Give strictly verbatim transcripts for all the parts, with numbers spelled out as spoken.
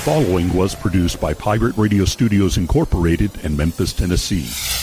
following was produced by Pirate Radio Studios Incorporated in Memphis, Tennessee.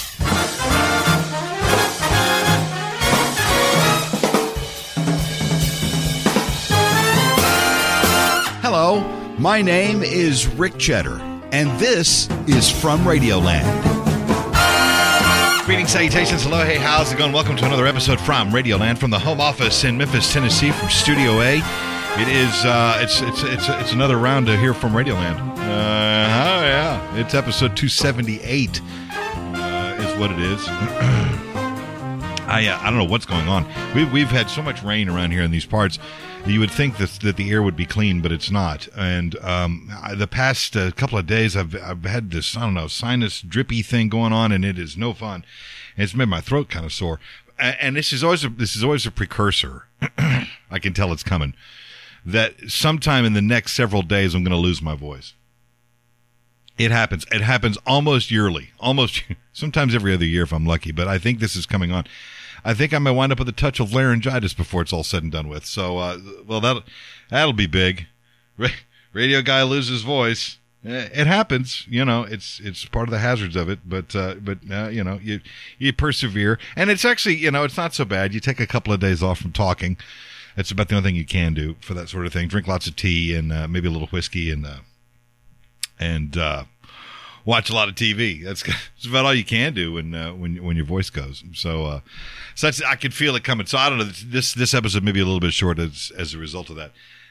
Hello, my name is Rick Cheddar, and this is From Radioland. Greetings, salutations, hello, hey, how's it going? Welcome to another episode from Radioland, from the home office in Memphis, Tennessee, from Studio A. It is, uh, it's, it's, it's, it's another round to hear from Radioland. Uh, oh yeah, it's episode two seventy-eight, uh, is what it is. I, uh, I don't know what's going on. We've, we've had so much rain around here in these parts. You would think that, that the air would be clean, but it's not. And um, I, the past uh, couple of days, I've I've had this, I don't know, sinus drippy thing going on, and it is no fun. And it's made my throat kind of sore. And, and this is always a, this is always a precursor. I can tell it's coming. That sometime in the next several days, I'm going to lose my voice. It happens. It happens almost yearly, almost sometimes every other year if I'm lucky. But I think this is coming on. I think I might wind up with a touch of laryngitis before it's all said and done with. So, uh, well, that'll, that'll be big. Radio guy loses voice. It happens. You know, it's it's part of the hazards of it. But, uh, but uh, you know, you you persevere. And it's actually, you know, it's not so bad. You take a couple of days off from talking. It's about the only thing you can do for that sort of thing. Drink lots of tea and uh, maybe a little whiskey and uh, and uh, watch a lot of T V. That's, that's about all you can do when uh, when when your voice goes. So, uh, so that's, I can feel it coming. So I don't know. This this episode may be a little bit short as as a result of that.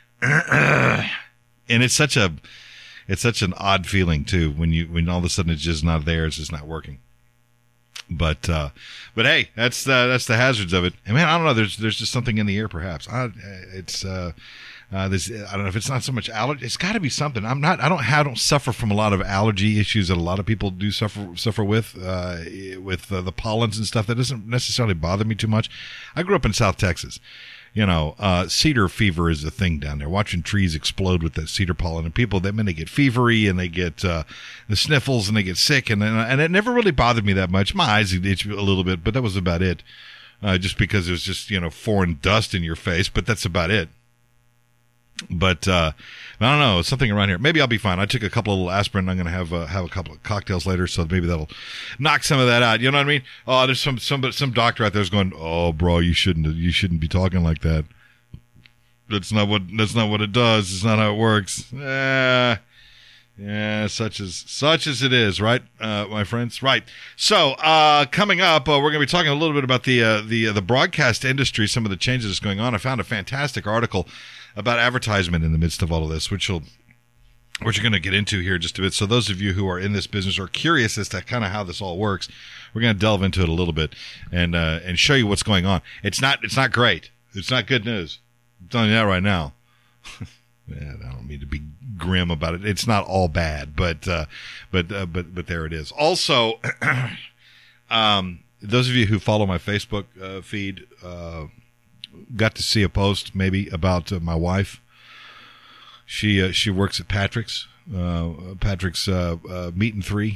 And it's such a it's such an odd feeling too when you when all of a sudden it's just not there. It's just not working. But uh, but hey, that's uh, that's the hazards of it. And man, I don't know. There's there's just something in the air, perhaps. I, it's uh, uh, this. I don't know if it's not so much allergy. It's got to be something. I'm not. I don't. I don't suffer from a lot of allergy issues that a lot of people do suffer suffer with uh, with uh, the pollens and stuff. That doesn't necessarily bother me too much. I grew up in South Texas. You know, uh, cedar fever is a thing down there. Watching trees explode with that cedar pollen, and people, they, I mean, they get fevery and they get uh, the sniffles and they get sick, and and it never really bothered me that much. My eyes itch a little bit, but that was about it. Uh, just because it was just, you know, foreign dust in your face, but that's about it. But uh, I don't know, something around here. Maybe I'll be fine. I took a couple of little aspirin. I'm going to have uh, have a couple of cocktails later, so maybe that'll knock some of that out. You know what I mean? Oh, there's some some some doctor out there's going, oh, bro, you shouldn't you shouldn't be talking like that. That's not what that's not what it does. It's not how it works. Eh, yeah, such as such as it is, right, uh, my friends? Right. So uh, coming up, uh, we're going to be talking a little bit about the uh, the uh, the broadcast industry, some of the changes that's going on. I found a fantastic article about advertisement in the midst of all of this, which will, which we're going to get into here just a bit. So those of you who are in this business or curious as to kind of how this all works, we're going to delve into it a little bit and uh, and show you what's going on. It's not it's not great. It's not good news. I'm telling you that right now. Yeah, I don't mean to be grim about it. It's not all bad, but uh, but uh, but but there it is. Also, um, those of you who follow my Facebook uh, feed. Uh, got to see a post maybe about uh, my wife. She uh, she works at Patrick's, uh, Patrick's uh, uh, Meat and Three,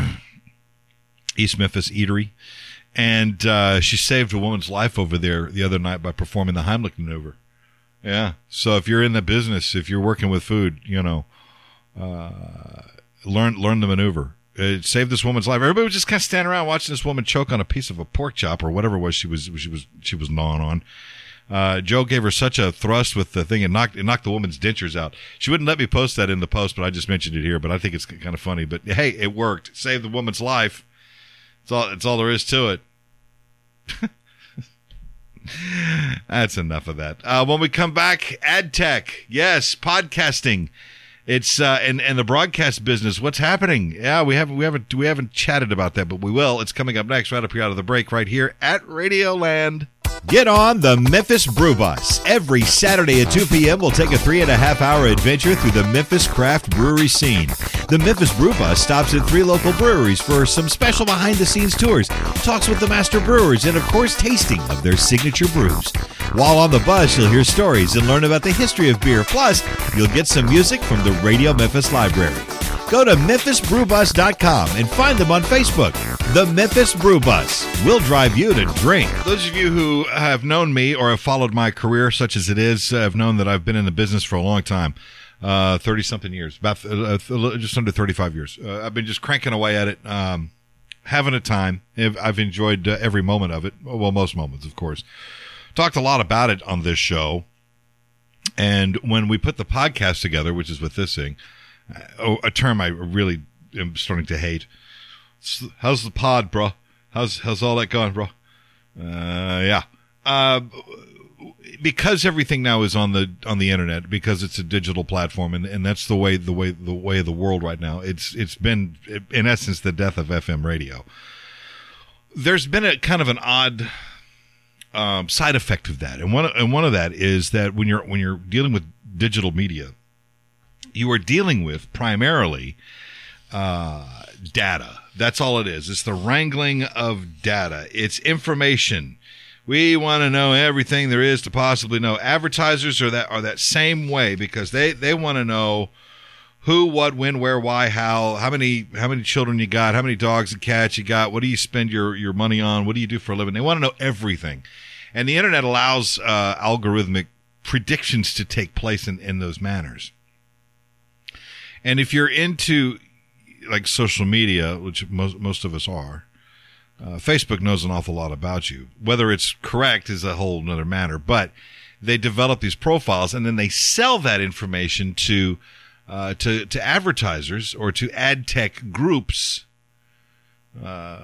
East Memphis Eatery, and uh, she saved a woman's life over there the other night by performing the Heimlich maneuver. Yeah, so if you're in the business, if you're working with food, you know, uh, learn learn the maneuver. It saved this woman's life. Everybody was just kind of standing around watching this woman choke on a piece of a pork chop or whatever it was she was she was she was gnawing on. Uh, Joe gave her such a thrust with the thing and knocked it knocked the woman's dentures out. She wouldn't let me post that in the post, but I just mentioned it here. But I think it's kind of funny. But hey, it worked. Saved the woman's life. It's all. It's all there is to it. That's enough of that. Uh, when we come back, ad tech, yes, podcasting. It's uh, and and the broadcast business. What's happening? Yeah, we haven't we haven't we haven't chatted about that, but we will. It's coming up next, right up here out of the break, right here at Radioland. Get on the Memphis Brew Bus. Every Saturday at two p.m. we'll take a three and a half hour adventure through the Memphis craft brewery scene. The Memphis Brew Bus stops at three local breweries for some special behind-the-scenes tours, talks with the master brewers, and of course, tasting of their signature brews. While on the bus, you'll hear stories and learn about the history of beer. Plus, you'll get some music from the Radio Memphis Library. Go to memphis brew bus dot com and find them on Facebook. The Memphis Brew Bus. We'll drive you to drink. Those of you who have known me or have followed my career such as it is uh, have known that I've been in the business for a long time. uh, thirty-something years, about uh, just under thirty-five years. Uh, I've been just cranking away at it, um, having a time. I've enjoyed uh, every moment of it. Well, most moments, of course. Talked a lot about it on this show. And when we put the podcast together, which is with this thing, uh, a term I really am starting to hate. How's the pod, bro? How's how's all that going, bro? Uh, yeah. Uh, because everything now is on the on the internet, because it's a digital platform, and, and that's the way the way the way of the world right now. It's it's been in essence the death of F M radio. There's been a kind of an odd um, side effect of that, and one and one of that is that when you're when you're dealing with digital media, you are dealing with primarily uh, data. That's all it is. It's the wrangling of data. It's information. We want to know everything there is to possibly know. Advertisers are that are that same way, because they, they want to know who, what, when, where, why, how, how many how many children you got, how many dogs and cats you got, what do you spend your, your money on, what do you do for a living. They want to know everything. And the internet allows uh, algorithmic predictions to take place in, in those manners. And if you're into like social media, which most most of us are, uh, Facebook knows an awful lot about you. Whether it's correct is a whole other matter, but they develop these profiles and then they sell that information to uh, to to advertisers or to ad tech groups uh,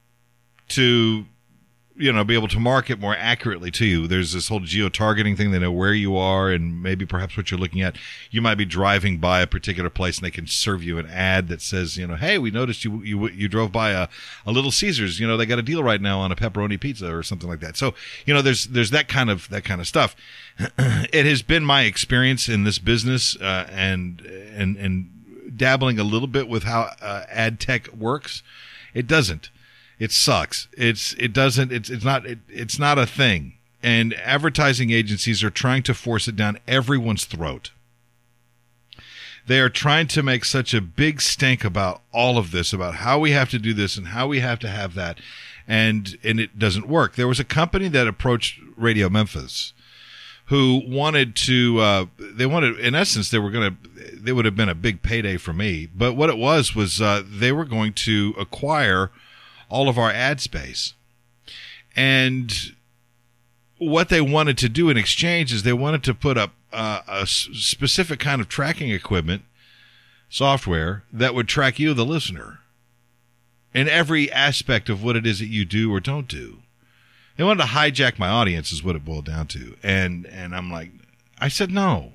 to you know be able to market more accurately to you. There's this whole geo-targeting thing. They know where you are and maybe perhaps what you're looking at. You might be driving by a particular place and they can serve you an ad that says, you know, hey, we noticed you you you drove by a, a Little Caesars. You know, they got a deal right now on a pepperoni pizza or something like that. So, you know, there's there's that kind of that kind of stuff. It has been my experience in this business uh, and and and dabbling a little bit with how uh, ad tech works. It doesn't. It sucks. It's it doesn't. It's it's not. It, it's not a thing. And advertising agencies are trying to force it down everyone's throat. They are trying to make such a big stink about all of this, about how we have to do this and how we have to have that, and and it doesn't work. There was a company that approached Radio Memphis, who wanted to. Uh, they wanted, in essence, they were going to. They would have been a big payday for me. But what it was was uh, they were going to acquire all of our ad space. And what they wanted to do in exchange is they wanted to put up uh, a s- specific kind of tracking equipment, software, that would track you, the listener, in every aspect of what it is that you do or don't do. They wanted to hijack my audience is what it boiled down to. And and I'm like, I said no.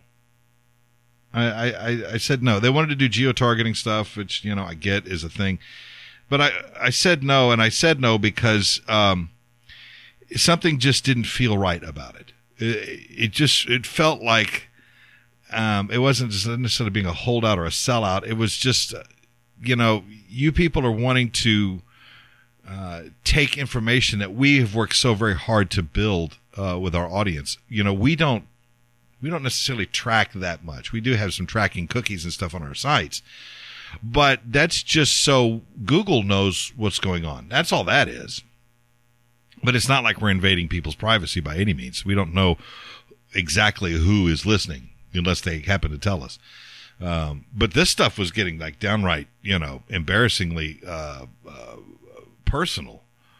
I, I, I said no. They wanted to do geo-targeting stuff, which, you know, I get is a thing. But I, I said no, and I said no because um, something just didn't feel right about it. It, it just it felt like um, it wasn't just necessarily being a holdout or a sellout. It was just, uh, you know, you people are wanting to uh, take information that we have worked so very hard to build uh, with our audience. You know, we don't we don't necessarily track that much. We do have some tracking cookies and stuff on our sites. But that's just so Google knows what's going on. That's all that is. But it's not like we're invading people's privacy by any means. We don't know exactly who is listening unless they happen to tell us. Um, but this stuff was getting like downright, you know, embarrassingly uh, uh, personal.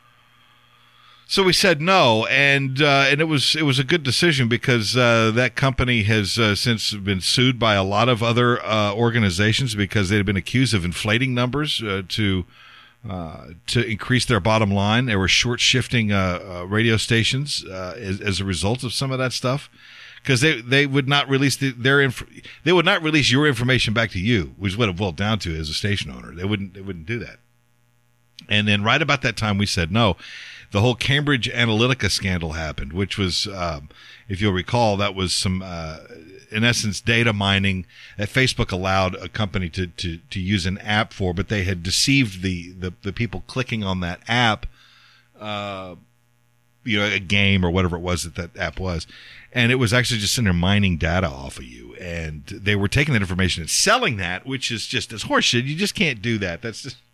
So we said no, and uh, and it was it was a good decision because uh, that company has uh, since been sued by a lot of other uh, organizations because they had been accused of inflating numbers uh, to uh, to increase their bottom line. They were short shifting uh, uh, radio stations uh, as, as a result of some of that stuff because they, they would not release the, their inf- they would not release your information back to you, which is what it boiled down to as a station owner. They wouldn't they wouldn't do that. And then right about that time we said no. The whole Cambridge Analytica scandal happened, which was, um, if you'll recall, that was some, uh, in essence, data mining that Facebook allowed a company to, to, to use an app for, but they had deceived the, the, the people clicking on that app, uh, you know, a game or whatever it was that that app was. And it was actually just in there mining data off of you. And they were taking that information and selling that, which is just as horseshit. You just can't do that. That's just,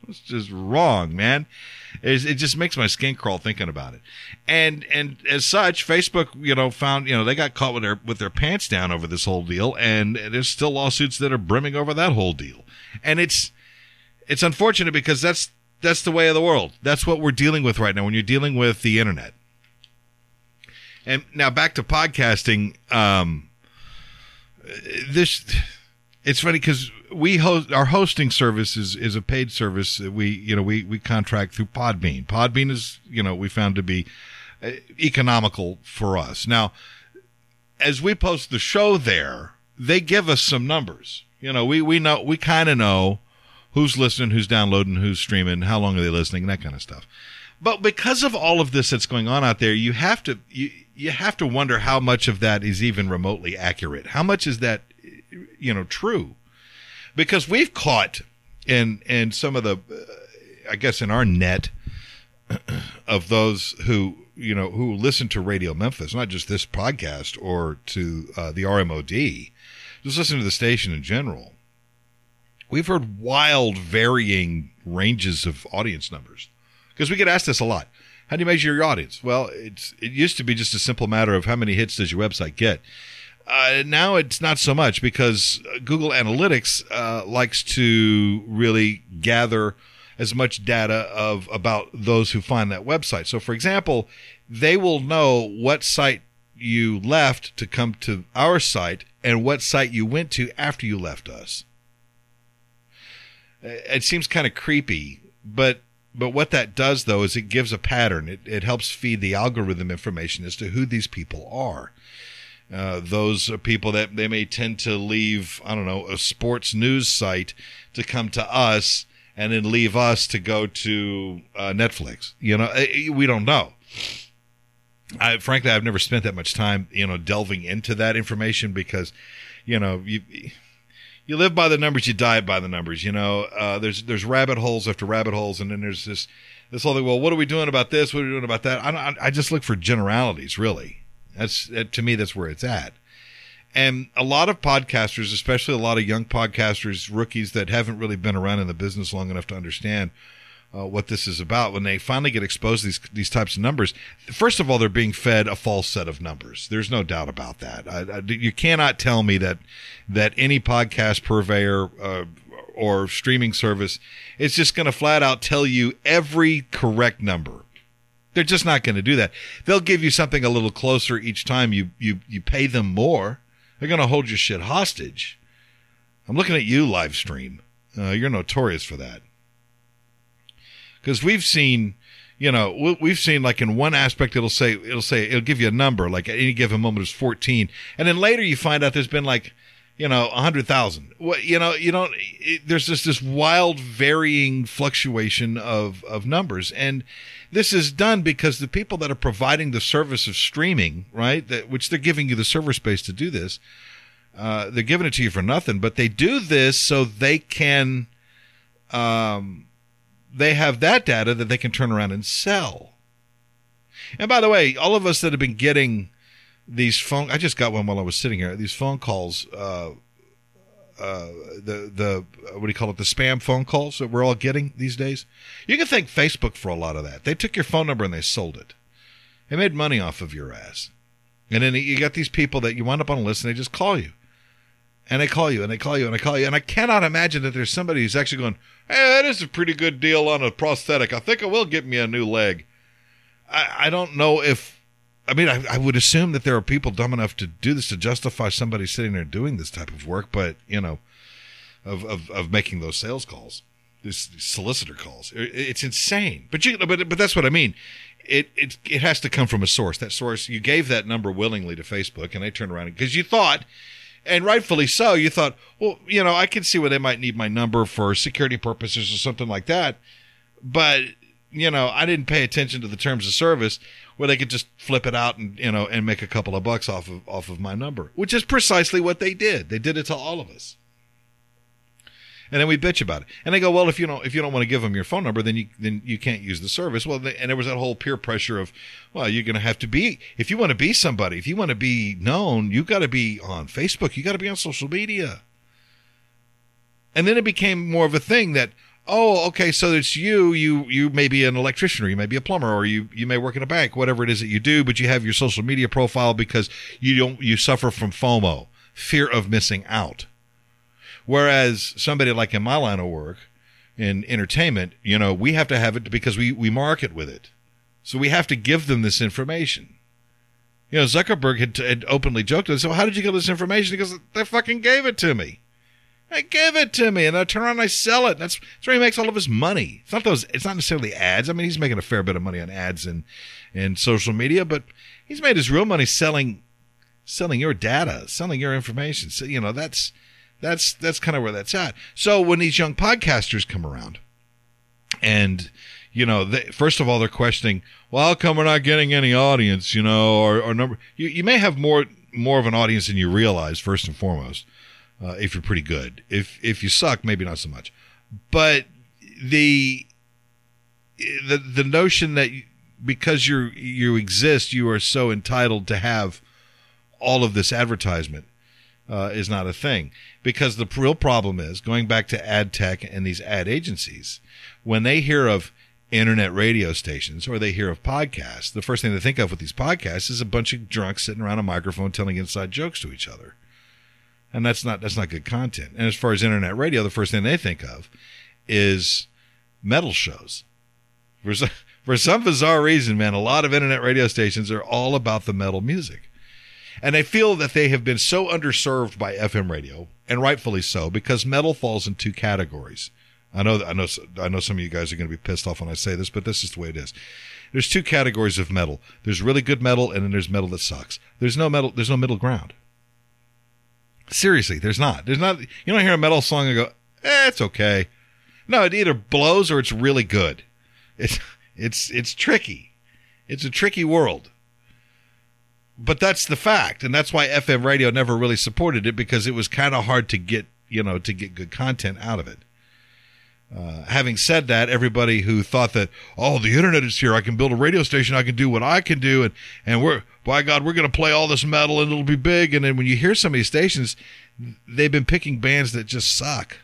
It's just wrong, man. It's, it just makes my skin crawl thinking about it. And and as such, Facebook, you know, found, you know, they got caught with their with their pants down over this whole deal, and there's still lawsuits that are brimming over that whole deal. And it's it's unfortunate because that's that's the way of the world. That's what we're dealing with right now when you're dealing with the internet. And now back to podcasting. Um, this it's funny because we host our hosting service is, is a paid service. We you know we we contract through Podbean. Podbean is you know we found to be economical for us. Now, as we post the show there, they give us some numbers. You know we we know we kind of know who's listening, who's downloading, who's streaming, how long are they listening, that kind of stuff. But because of all of this that's going on out there, you have to you you have to wonder how much of that is even remotely accurate. How much is that, you know, true? Because we've caught in in some of the, uh, I guess, in our net of those who you know who listen to Radio Memphis, not just this podcast or to uh, the R M O D, just listen to the station in general. We've heard wild, varying ranges of audience numbers. Because we get asked this a lot. How do you measure your audience? Well, it's it used to be just a simple matter of how many hits does your website get. Uh, now it's not so much because Google Analytics uh, likes to really gather as much data of about those who find that website. So, for example, they will know what site you left to come to our site and what site you went to after you left us. It seems kind of creepy, but But what that does, though, is it gives a pattern. It, it helps feed the algorithm information as to who these people are. Uh, those are people that they may tend to leave, I don't know, a sports news site to come to us and then leave us to go to uh, Netflix. You know, we don't know. I, frankly, I've never spent that much time, you know, delving into that information because, you know, you... You live by the numbers, you die by the numbers. You know, uh, there's there's rabbit holes after rabbit holes, and then there's this this whole thing. Well, what are we doing about this? What are we doing about that? I don't, I just look for generalities, really. That's that, to me, that's where it's at. And a lot of podcasters, especially a lot of young podcasters, rookies that haven't really been around in the business long enough to understand uh, what this is about, when they finally get exposed to these these types of numbers, first of all, they're being fed a false set of numbers. There's no doubt about that. I, I, you cannot tell me that that any podcast purveyor uh, or streaming service is just going to flat out tell you every correct number. They're just not going to do that. They'll give you something a little closer each time you you you pay them more. They're going to hold your shit hostage. I'm looking at you, live stream. Uh, you're notorious for that. Because we've seen, you know, we've seen like in one aspect, it'll say, it'll say, it'll give you a number, like at any given moment it's fourteen. And then later you find out there's been like, you know, a hundred thousand. Well, you know, you don't, it, there's just this wild varying fluctuation of, of numbers. And this is done because the people that are providing the service of streaming, right, that, which they're giving you the server space to do this, uh, they're giving it to you for nothing, but they do this so they can, um, they have that data that they can turn around and sell. And by the way, all of us that have been getting these phone, I just got one while I was sitting here, these phone calls, uh, uh, the, the, what do you call it? The spam phone calls that we're all getting these days. You can thank Facebook for a lot of that. They took your phone number and they sold it. They made money off of your ass. And then you got these people that you wind up on a list and they just call you. And they call you, and they call you, and they call you. And I cannot imagine that there's somebody who's actually going, hey, that is a pretty good deal on a prosthetic. I think it will get me a new leg. I, I don't know if, I mean, I, I would assume that there are people dumb enough to do this to justify somebody sitting there doing this type of work, but, you know, of of, of making those sales calls, these solicitor calls. It, it's insane. But you, but but that's what I mean. It, it, it has to come from a source. That source, you gave that number willingly to Facebook, and they turned around because you thought, and rightfully so, you thought, well, you know, I can see where they might need my number for security purposes or something like that. But, you know, I didn't pay attention to the terms of service where they could just flip it out and, you know, and make a couple of bucks off of, off of my number, which is precisely what they did. They did it to all of us. And then we bitch about it. And they go, well, if you don't, if you don't want to give them your phone number, then you, then you can't use the service. Well, they, and there was that whole peer pressure of, well, you're going to have to be, if you want to be somebody, if you want to be known, you got to be on Facebook. You got to be on social media. And then it became more of a thing that, oh, okay, so it's you. You you may be an electrician, or you may be a plumber, or you, you may work in a bank, whatever it is that you do, but you have your social media profile because you don't you suffer from FOMO, fear of missing out. Whereas somebody like in my line of work, in entertainment, you know, we have to have it because we, we market with it. So we have to give them this information. You know, Zuckerberg had, had openly joked with us, so how did you get this information? He goes, they fucking gave it to me. They gave it to me, and I turn around and I sell it. That's, that's where he makes all of his money. It's not those. It's not necessarily ads. I mean, he's making a fair bit of money on ads and, and social media, but he's made his real money selling selling your data, selling your information. So, you know, that's that's that's kind of where that's at. So when these young podcasters come around, and you know, they, first of all, they're questioning, well, how come we're not getting any audience, you know, or, or number. You, you may have more more of an audience than you realize, first and foremost, uh, if you're pretty good. If if you suck, maybe not so much. But the the the notion that because you you exist, you are so entitled to have all of this advertisement uh, is not a thing. Because the real problem is, going back to ad tech and these ad agencies, when they hear of internet radio stations or they hear of podcasts, the first thing they think of with these podcasts is a bunch of drunks sitting around a microphone telling inside jokes to each other. And that's not that's not good content. And as far as internet radio, the first thing they think of is metal shows. For some, for some bizarre reason, man, a lot of internet radio stations are all about the metal music. And they feel that they have been so underserved by F M radio, and rightfully so, because metal falls in two categories. I know, I know, I know some of you guys are going to be pissed off when I say this, but this is the way it is. There's two categories of metal. There's really good metal, and then there's metal that sucks. There's no metal. There's no middle ground. Seriously, there's not. There's not. You don't hear a metal song and go, eh, it's okay. No, it either blows or it's really good. It's it's it's tricky. It's a tricky world. But that's the fact, and that's why F M radio never really supported it, because it was kind of hard to get, you know, to get good content out of it. Uh, having said that, everybody who thought that, oh, the internet is here, I can build a radio station, I can do what I can do, and, and we're, by God, we're going to play all this metal and it'll be big. And then when you hear some of these stations, they've been picking bands that just suck.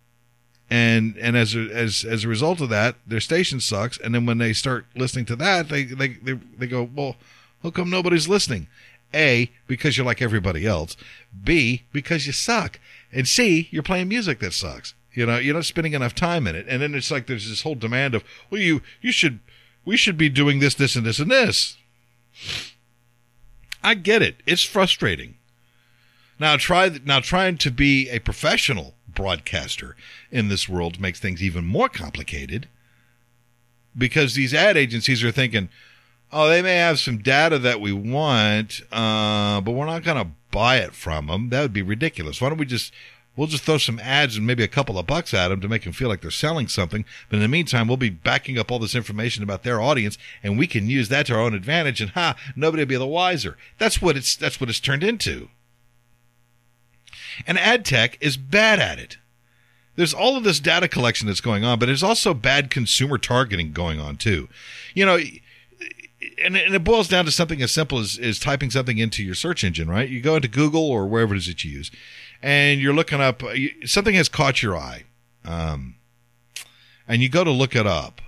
And and as a, as as a result of that, their station sucks. And then when they start listening to that, they they they, they go, well, how come nobody's listening? A, because you're like everybody else. B, because you suck. And C, you're playing music that sucks. You know, you're not spending enough time in it. And then it's like there's this whole demand of, well, you you should, we should be doing this, this, and this, and this. I get it. It's frustrating. Now try now trying to be a professional broadcaster in this world makes things even more complicated, because these ad agencies are thinking, oh, they may have some data that we want, uh, but we're not going to buy it from them. That would be ridiculous. Why don't we just, we'll just throw some ads and maybe a couple of bucks at them to make them feel like they're selling something. But in the meantime, we'll be backing up all this information about their audience, and we can use that to our own advantage, and ha, nobody will be the wiser. That's what it's, that's what it's turned into. And ad tech is bad at it. There's all of this data collection that's going on, but there's also bad consumer targeting going on too. You know, and it boils down to something as simple as, as typing something into your search engine, right? You go into Google or wherever it is that you use, and you're looking up, something has caught your eye, um, and you go to look it up.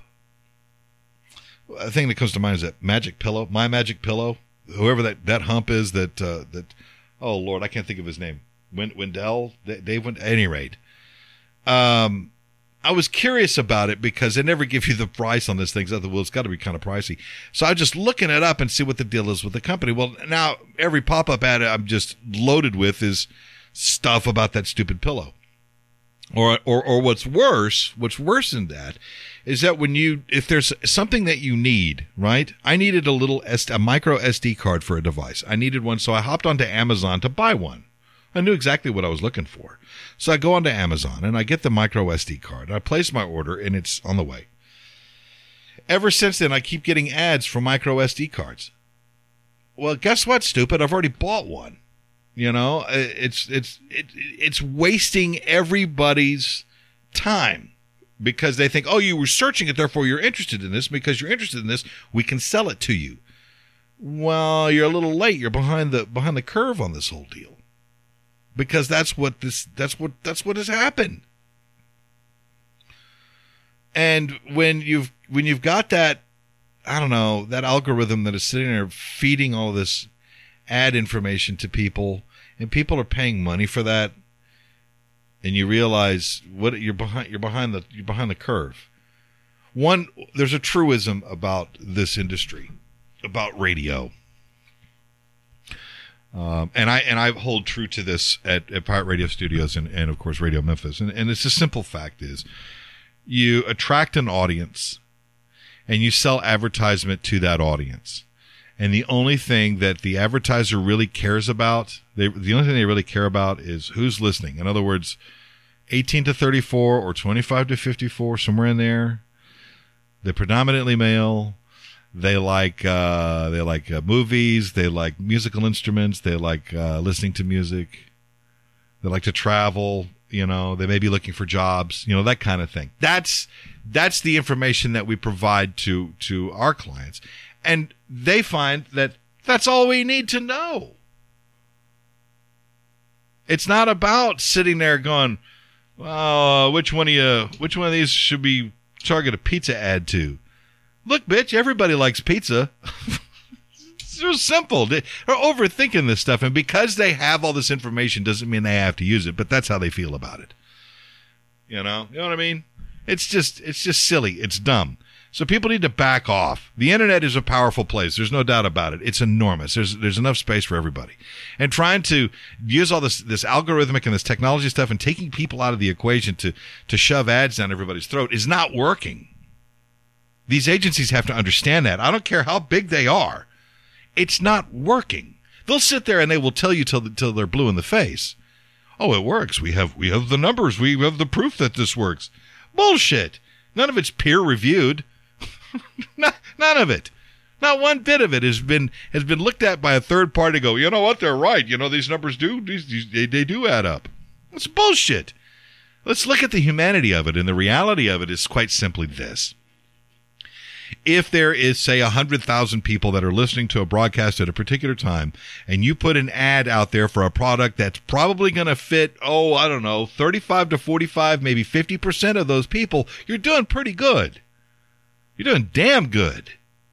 A thing that comes to mind is that Magic Pillow, My Magic Pillow, whoever that, that hump is that, uh, that, oh Lord, I can't think of his name. Wend- Wendell, Dave Wendell, at any rate. Um, I was curious about it because they never give you the price on this thing. So, well, it's got to be kind of pricey. So I was just looking it up and see what the deal is with the company. Well, now every pop-up ad I'm just loaded with is stuff about that stupid pillow. Or, or, or what's worse, what's worse than that is that when you, if there's something that you need, right? I needed a little, a micro S D card for a device. I needed one, so I hopped onto Amazon to buy one. I knew exactly what I was looking for. So I go onto Amazon and I get the micro S D card. I place my order and it's on the way. Ever since then, I keep getting ads for micro S D cards. Well, guess what, stupid? I've already bought one. You know, it's it's it, it's wasting everybody's time because they think, oh, you were searching it, therefore you're interested in this. Because you're interested in this, we can sell it to you. Well, you're a little late. You're behind the behind the curve on this whole deal. Because that's what this that's what that's what has happened. And when you've when you've got that, I don't know, that algorithm that is sitting there feeding all this ad information to people, and people are paying money for that, and you realize what you're behind you're behind the you're behind the curve. One, there's a truism about this industry, about radio. Um, and I and I hold true to this at, at Pirate Radio Studios and, and of course Radio Memphis. And, and it's a simple fact is you attract an audience and you sell advertisement to that audience. And the only thing that the advertiser really cares about, they, the only thing they really care about is who's listening. In other words, eighteen to thirty-four or twenty-five to fifty-four, somewhere in there. They're predominantly male. They like uh, they like uh, movies. They like musical instruments. They like uh, listening to music. They like to travel. You know, they may be looking for jobs. You know, that kind of thing. That's that's the information that we provide to to our clients, and they find that that's all we need to know. It's not about sitting there going, "Oh, which one of you? Which one of these should we target a pizza ad to?" Look, bitch, everybody likes pizza. It's so simple. They're overthinking this stuff, and because they have all this information doesn't mean they have to use it, but that's how they feel about it. You know? You know what I mean? It's just it's just silly. It's dumb. So people need to back off. The internet is a powerful place. There's no doubt about it. It's enormous. There's there's enough space for everybody. And trying to use all this this algorithmic and this technology stuff and taking people out of the equation to to shove ads down everybody's throat is not working. These agencies have to understand that. I don't care how big they are. It's not working. They'll sit there and they will tell you till till they're blue in the face. Oh, it works. We have we have the numbers. We have the proof that this works. Bullshit. None of it's peer reviewed. None of it. Not one bit of it has been has been looked at by a third party. Go, you know what? They're right. You know these numbers do these, these they, they do add up. It's bullshit. Let's look at the humanity of it, and the reality of it is quite simply this. If there is, say, one hundred thousand people that are listening to a broadcast at a particular time, and you put an ad out there for a product that's probably going to fit, oh, I don't know, thirty-five to forty-five, maybe fifty percent of those people, you're doing pretty good. You're doing damn good.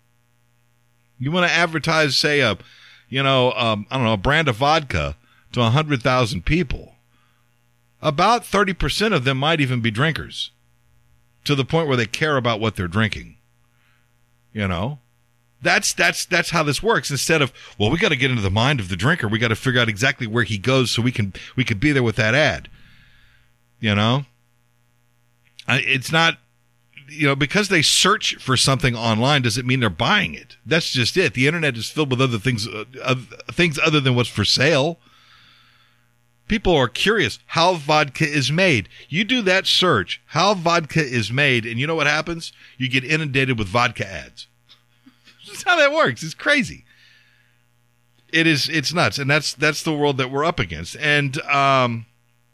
You want to advertise, say, a, you know, um, I don't know, a brand of vodka to one hundred thousand people. About thirty percent of them might even be drinkers, to the point where they care about what they're drinking. You know, that's that's that's how this works. Instead of, well, we got to get into the mind of the drinker. We got to figure out exactly where he goes so we can we could be there with that ad. You know, I, it's not, you know, because they search for something online doesn't mean they're buying it. That's just it. The internet is filled with other things, uh, uh, things other than what's for sale. People are curious how vodka is made. You do that search, how vodka is made, and you know what happens? You get inundated with vodka ads. That's how that works. It's crazy. It is. It's nuts, and that's that's the world that we're up against. And um,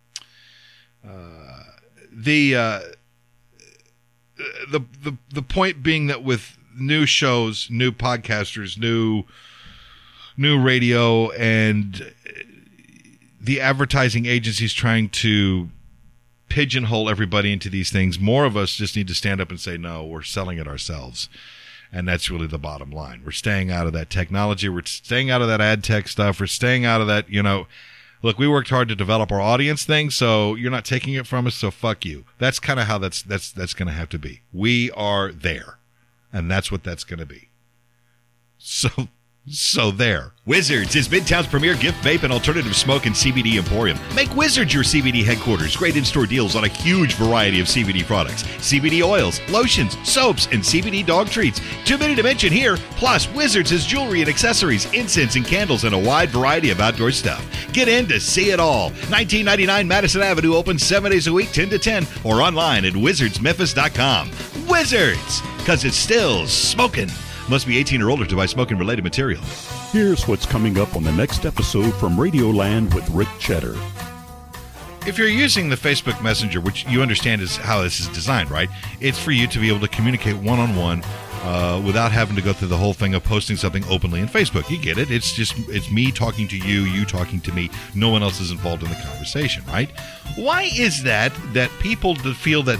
uh, the uh, the the the point being that with new shows, new podcasters, new new radio, and the advertising agencies trying to pigeonhole everybody into these things, more of us just need to stand up and say, no, we're selling it ourselves. And that's really the bottom line. We're staying out of that technology. We're staying out of that ad tech stuff. We're staying out of that, you know, look, we worked hard to develop our audience thing, so you're not taking it from us, so fuck you. That's kind of how that's that's that's going to have to be. We are there, and that's what that's going to be. So... So there. Wizards is Midtown's premier gift, vape, and alternative smoke and C B D emporium. Make Wizards your C B D headquarters. Great in-store deals on a huge variety of C B D products. C B D oils, lotions, soaps, and C B D dog treats. Too many to mention here. Plus, Wizards has jewelry and accessories, incense and candles, and a wide variety of outdoor stuff. Get in to see it all. nineteen ninety-nine Madison Avenue, open seven days a week, ten to ten, or online at wizards memphis dot com. Wizards, because it's still smoking. Must be eighteen or older to buy smoking-related material. Here's what's coming up on the next episode from Radioland with Rick Cheddar. If you're using the Facebook Messenger, which you understand is how this is designed, right? It's for you to be able to communicate one-on-one uh, without having to go through the whole thing of posting something openly in Facebook. You get it. It's just, it's me talking to you, you talking to me. No one else is involved in the conversation, right? Why is that that people feel that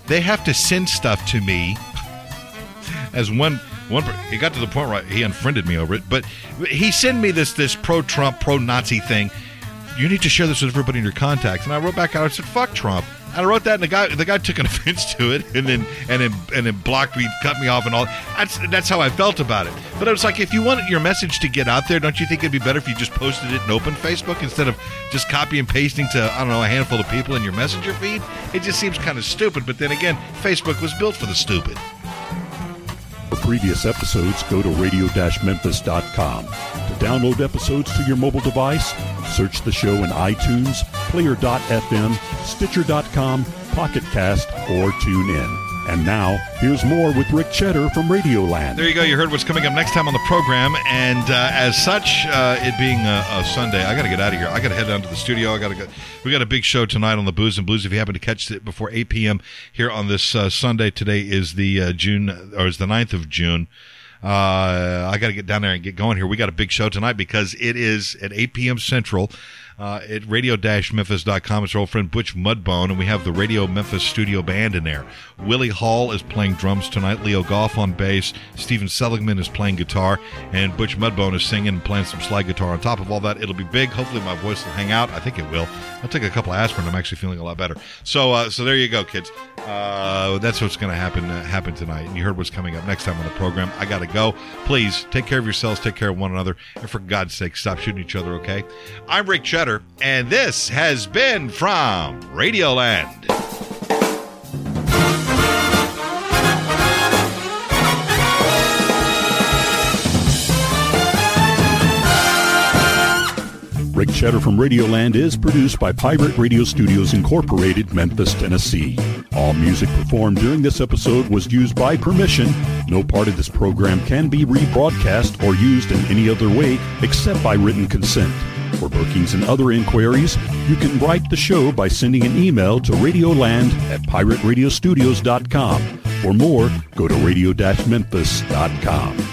they have to send stuff to me as one one. It got to the point where he unfriended me over it, but he sent me this this pro-Trump, pro-Nazi thing. You need to share this with everybody in your contacts. And I wrote back out. I said, "Fuck Trump." And I wrote that, and the guy the guy took an offense to it, and then and then and then blocked me, cut me off, and all. That's that's how I felt about it. But it was like, if you wanted your message to get out there, don't you think it'd be better if you just posted it in open Facebook instead of just copy and pasting to, I don't know, a handful of people in your messenger feed? It just seems kind of stupid. But then again, Facebook was built for the stupid. For previous episodes, go to radio dash memphis dot com. To download episodes to your mobile device, search the show in iTunes, player dot f m, stitcher dot com, Pocket Cast, or TuneIn. And now, here's more with Rick Cheddar from Radioland. There you go. You heard what's coming up next time on the program. And uh, as such, uh, it being a, a Sunday, I got to get out of here. I got to head down to the studio. I got to go. We got a big show tonight on the Booze and Blues. If you happen to catch it before eight p.m. here on this uh, Sunday, today is the uh, June, or is the ninth of June. Uh, I got to get down there and get going here. We got a big show tonight because it is at eight p.m. Central. Uh, at radio dash memphis dot com. It's our old friend Butch Mudbone, and we have the Radio Memphis Studio Band in there. Willie Hall is playing drums tonight, Leo Goff on bass, Steven Seligman is playing guitar, and Butch Mudbone is singing and playing some slide guitar. On top of all that, it'll be big. Hopefully my voice will hang out. I think it will. I'll take a couple of aspirin. I'm actually feeling a lot better. So uh, so there you go, kids. Uh, that's what's going to happen uh, happen tonight. And you heard what's coming up next time on the program. I got to go. Please, take care of yourselves, take care of one another, and for God's sake, stop shooting each other, okay? I'm Rick Cheddar, and this has been from Radioland. Rick Cheddar from Radioland is produced by Pirate Radio Studios Incorporated, Memphis, Tennessee. All music performed during this episode was used by permission. No part of this program can be rebroadcast or used in any other way except by written consent. For bookings and other inquiries, you can write the show by sending an email to radioland at pirate radio studios dot com. For more, go to radio dash memphis dot com.